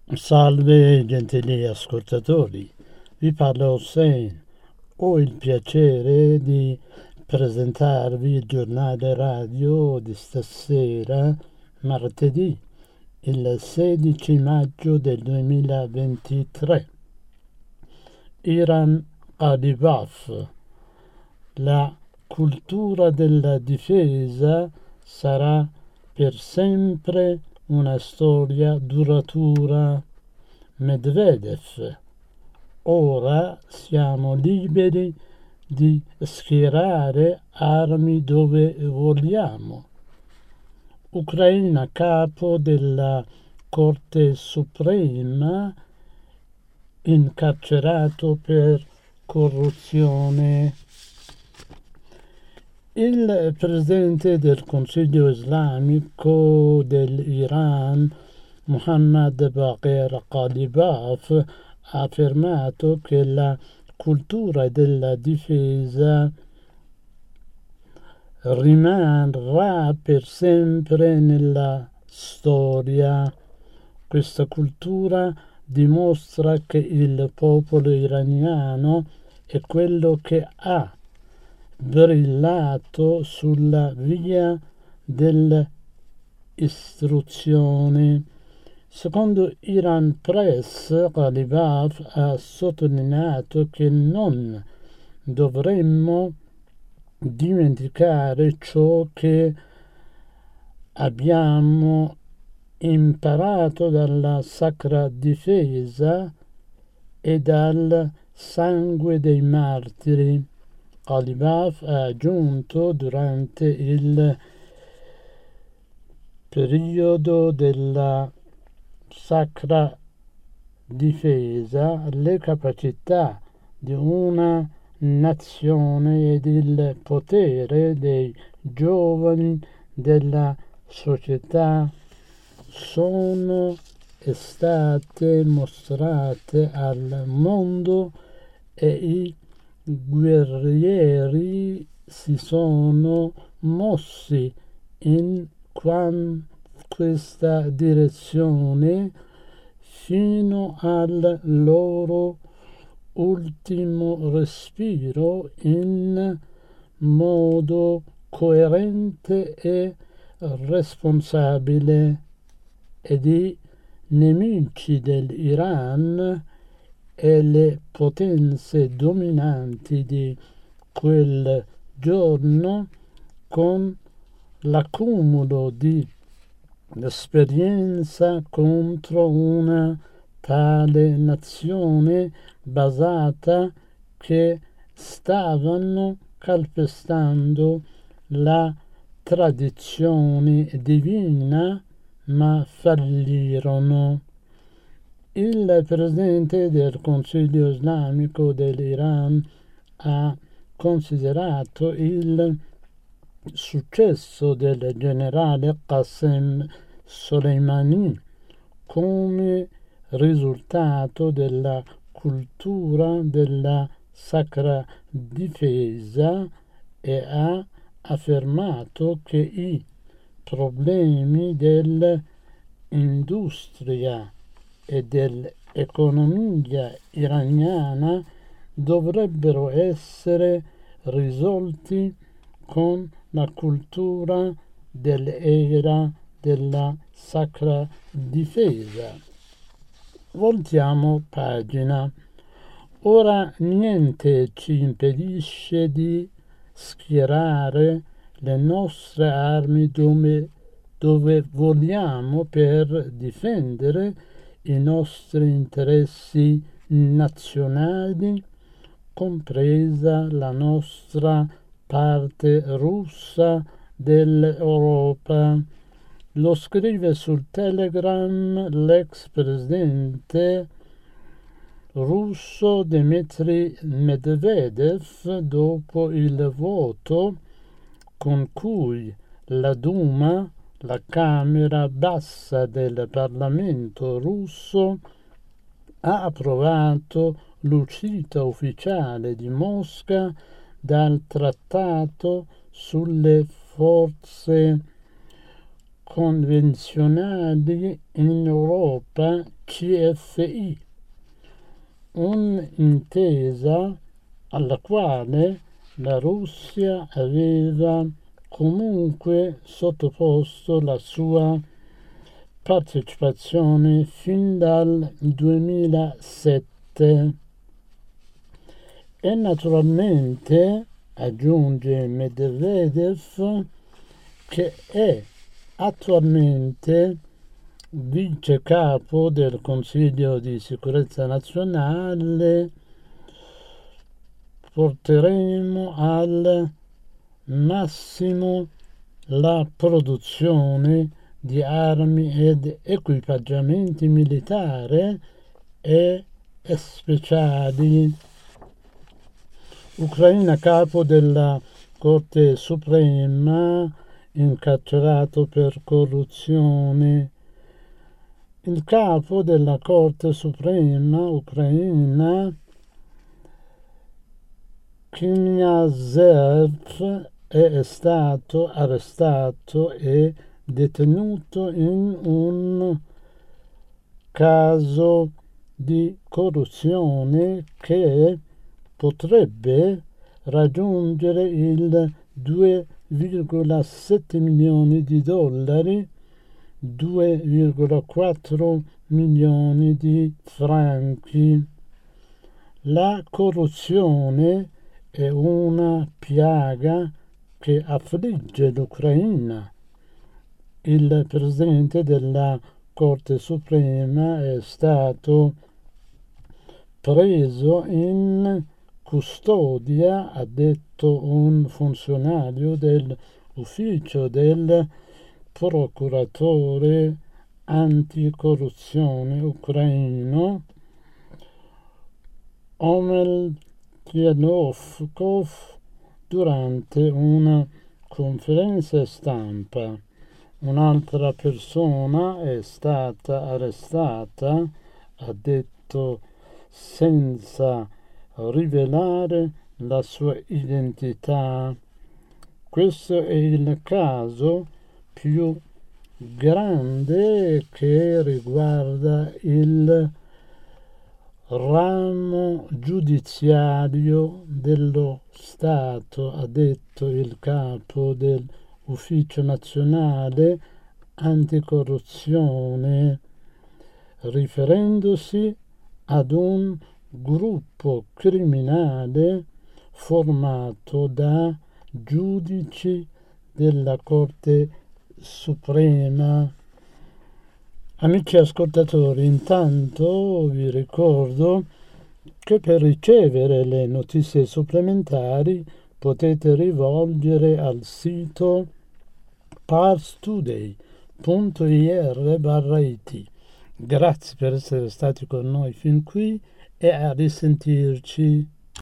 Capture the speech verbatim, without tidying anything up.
Salve gentili ascoltatori, vi parla Hossein. Ho il piacere di presentarvi il giornale radio di stasera, martedì, il sedici maggio del duemilaventitré. Iran Ghalibaf. La cultura della difesa sarà per sempre una storia duratura. Medvedev. Ora siamo liberi di schierare armi dove vogliamo. Ucraina, capo della Corte Suprema, incarcerato per corruzione. Il presidente del Consiglio islamico dell'Iran, Mohammad Bagher Ghalibaf, ha affermato che la cultura della difesa rimarrà per sempre nella storia. Questa cultura dimostra che il popolo iraniano è quello che ha brillato sulla via dell'istruzione. Secondo Iran Press, Ghalibaf ha sottolineato che non dovremmo dimenticare ciò che abbiamo imparato dalla sacra difesa e dal sangue dei martiri. Ghalibaf ha aggiunto durante il periodo della sacra difesa le capacità di una nazione ed il potere dei giovani della società sono state mostrate al mondo e i guerrieri si sono mossi in questa direzione fino al loro ultimo respiro in modo coerente e responsabile, ed i nemici dell'Iran e le potenze dominanti di quel giorno, con l'accumulo di esperienza contro una tale nazione basata, che stavano calpestando la tradizione divina, ma fallirono. Il presidente del Consiglio islamico dell'Iran ha considerato il successo del generale Qasem Soleimani come risultato della cultura della sacra difesa e ha affermato che i problemi dell'industria e dell'economia iraniana dovrebbero essere risolti con la cultura dell'era della sacra difesa. Voltiamo pagina. Ora niente ci impedisce di schierare le nostre armi dove, dove vogliamo per difendere i nostri interessi nazionali, compresa la nostra parte russa dell'Europa. Lo scrive sul Telegram l'ex presidente russo Dmitry Medvedev dopo il voto con cui la Duma, la Camera bassa del Parlamento russo, ha approvato l'uscita ufficiale di Mosca dal trattato sulle forze convenzionali in Europa C F I, un'intesa alla quale la Russia aveva comunque sottoposto la sua partecipazione fin dal duemilasette. E naturalmente, aggiunge Medvedev, che è attualmente vice capo del Consiglio di Sicurezza Nazionale, porteremo al massimo la produzione di armi ed equipaggiamenti militari e speciali. Ucraina, capo della Corte Suprema, incarcerato per corruzione. Il capo della Corte Suprema ucraina, Kniazev, è stato arrestato e detenuto in un caso di corruzione che potrebbe raggiungere il due virgola sette milioni di dollari, due virgola quattro milioni di franchi. La corruzione è una piaga che affligge l'Ucraina. Il presidente della Corte Suprema è stato preso in custodia, ha detto un funzionario dell'ufficio del procuratore anticorruzione ucraino, Omel Tienovkov, durante una conferenza stampa. Un'altra persona è stata arrestata, ha detto, senza rivelare la sua identità. Questo è il caso più grande che riguarda il ramo giudiziario dello Stato, ha detto il capo dell'Ufficio Nazionale Anticorruzione, riferendosi ad un gruppo criminale formato da giudici della Corte Suprema. Amici ascoltatori, intanto vi ricordo che per ricevere le notizie supplementari potete rivolgere al sito parstoday punto ir barra it. Grazie per essere stati con noi fin qui e a risentirci.